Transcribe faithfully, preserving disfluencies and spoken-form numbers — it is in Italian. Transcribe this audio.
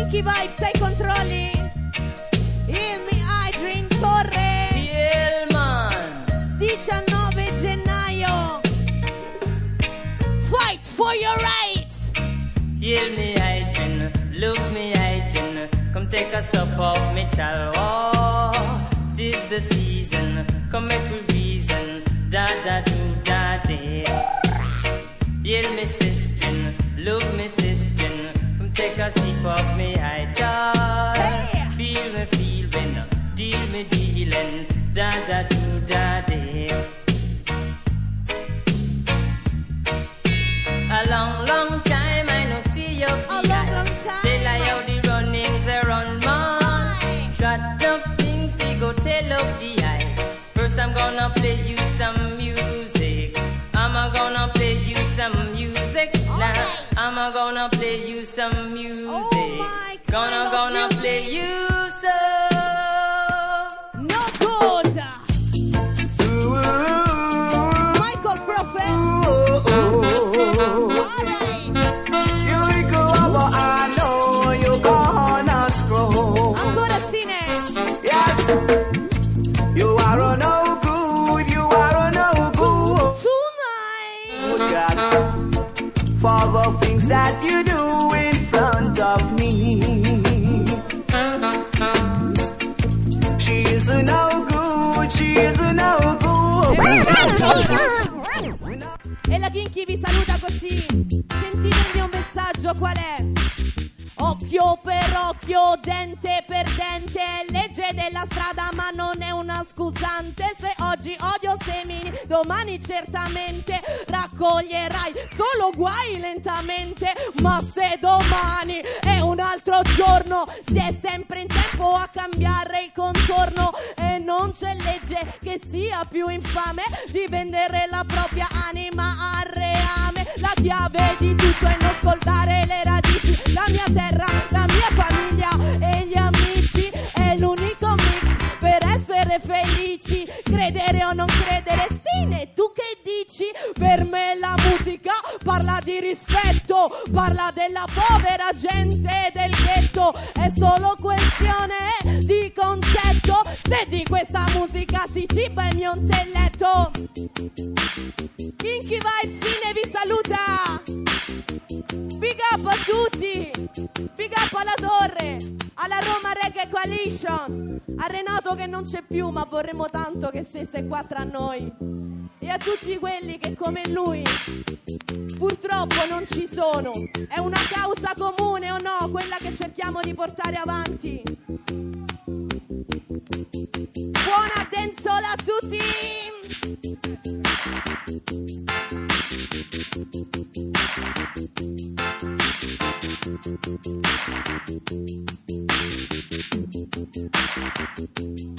Kinky Vibes ai controlli. Il mi Adrian Torre. Yeah, man. diciannove gennaio. Fight for your rights. Heal me, Adrian. Look me, Adrian. Come take a sup of me, child. Oh, this the season. Come make me reason. Da da do da da. Heal me, sister. Look me, sister. Come take a sip of me, Adrian. Hey. Feel me, feel when. Deal me, dealing. Da da do da da. A long, long time I no see your A long, long time. Tell I how the runnings they run, man. Got enough things to go tell up the eye. First I'm gonna play you some music. I'm gonna play you some music. Now I'm gonna play you some music. Oh my God, Gonna, gonna music. play you some. No good. Michael Prophet. Alright. You go over, I know you gonna scroll. Ancora Sine. Yes, you are a no good, you are a no good. Tonight. God, for the things that you do in front of me. She is a no good, she is a no good. E la Kinky vi saluta così. Sentite il mio messaggio qual è? Occhio per occhio, dente per dente, legge della strada ma non è una scusante. Se oggi odio semini, domani certamente raccoglierai solo guai lentamente. Ma se domani è un altro giorno, si è sempre in tempo a cambiare il contorno. E non c'è legge che sia più infame di vendere la propria anima al reame. La chiave di tutto è non ascoltare le radici. La mia terra, la mia famiglia e gli amici è l'unico mix per essere felici. Credere o non credere, Sine, tu che dici? Per me la musica parla di rispetto, parla della povera gente del ghetto. È solo questione di concetto, se di questa musica si ciba il mio intelletto. Kinky Vibes Sine vi saluta. Big up a tutti, big up alla Torre, alla Roma Reggae Coalition, a Renato che non c'è più ma vorremmo tanto che stesse qua tra noi, e a tutti quelli che come lui purtroppo non ci sono. È una causa comune o no, quella che cerchiamo di portare avanti. Buona dancehall a tutti.